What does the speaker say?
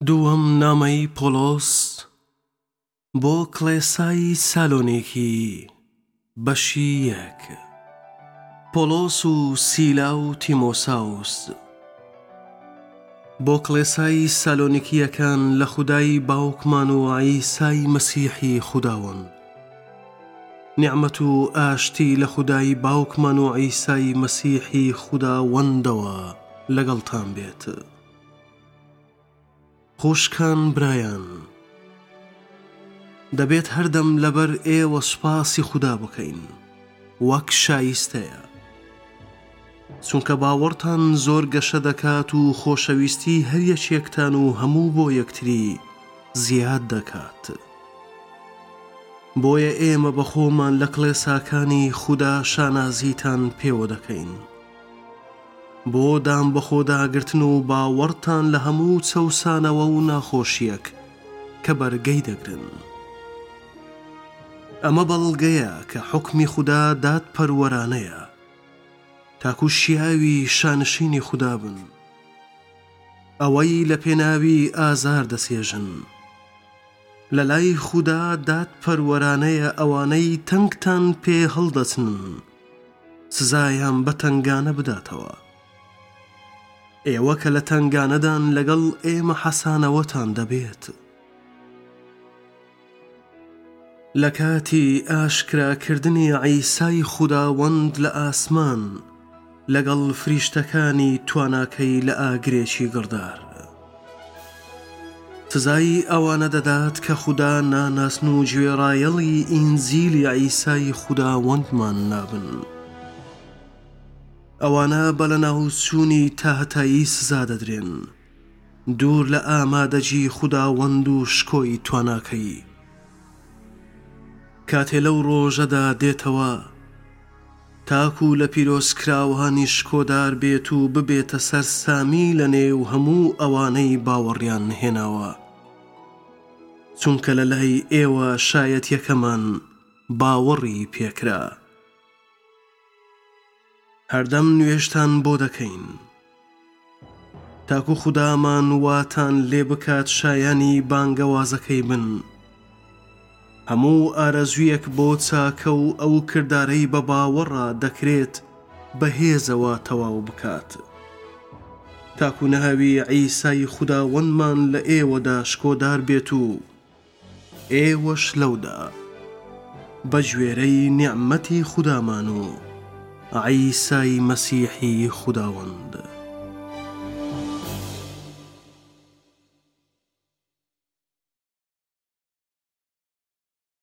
دووەم نامەی پۆلۆس بۆ کڵێسای سالۆنیکی بەشی یەک. پۆلۆس و سیلا و تیمۆساوس بۆ کڵێسای سالۆنیکیەکان لە خودای باوکمان و عیسای مەسیحی خوداوەند. نیعمەت و ئاشتی لە خودای باوکمان و عیسای مەسیحی خوداوەندەوە لەگەڵتان بێت. خوشکان برایان، دەبێت هەردەم لەبەر ئێوە سوپاسی خوددا بکەین وەک شایستەیە، چونکە باوەڕتان زۆر گەشە دەکات و خۆشەویستی هەر یەکێکتان و هەموو بۆ یەکتری زیاد دەکات. بۆیە ئێمە بەخۆمان لە کڵێساکانی خوددا شانازیتان پێوە دەکەین، بۆ دام بەخۆداگرتن و باوەڕتان لە هەموو چەوسانەوە و ناخۆشیەک کە بەرگەی دەگرن. ئەمە بەڵگەیە کە حوکمی خوددا دادپەروەرانەیە، تاکو شیاوی شانشینی خوددا بن، ئەوەی لە پێناوی ئازار دەسێژن. لە لای خوددا دادپەروەرانەیە ئەوانەی تەنگتان پێ هەڵدەچن سزایان بە تەنگانە بداتەوە. ئێوە کە لە تەنگانەدان لەگەڵ ئێمە حەسانەوەتان دەبێت. لە کاتی ئاشکراکردنی عیسای خوداوەند لە ئاسمان لەگەڵ فریشتەکانی تواناکەی لە ئاگرێکی گڕدار، سزای ئەوانە دەدات کە خوددا ناناسن و گوێڕایەڵی ئینجیلی عیسای خوداوەندمان نابن. ئەوانە بە لەناوچوونی تاهەتایی سزا دەدرێن، دوور لە ئامادەجی خوداوەند و شکۆی تواناکەی. کاتێ لەو ڕۆژەدا دێتەوە تاکو لە پیرۆزکراوانی شکۆدار بێت و ببێتە سەرسامی لە نێو هەموو ئەوانەی باوەڕیان هێناوە، چونکە لە لای ئێوە شایەتیەکەمان باوەڕی پێکرا. هەردەم نوێژتان بۆ دەکەین تاکو خودامان واتان لێ بکات شایانی بانگەوازەکەی بن. هەموو ئارەزوویەک بۆ چاکە و ئەو کردارەی بە باوەڕە دەکرێت بەهێزەوە تەواو بکات، تاکو ناوی عیسای خوداوەندمان لە ئێوەدا شکۆدار بێت و ئێوەش لەودا بە گوێرەی نیعمەتی خودامان و عیسای مەسیحی خوداوەند.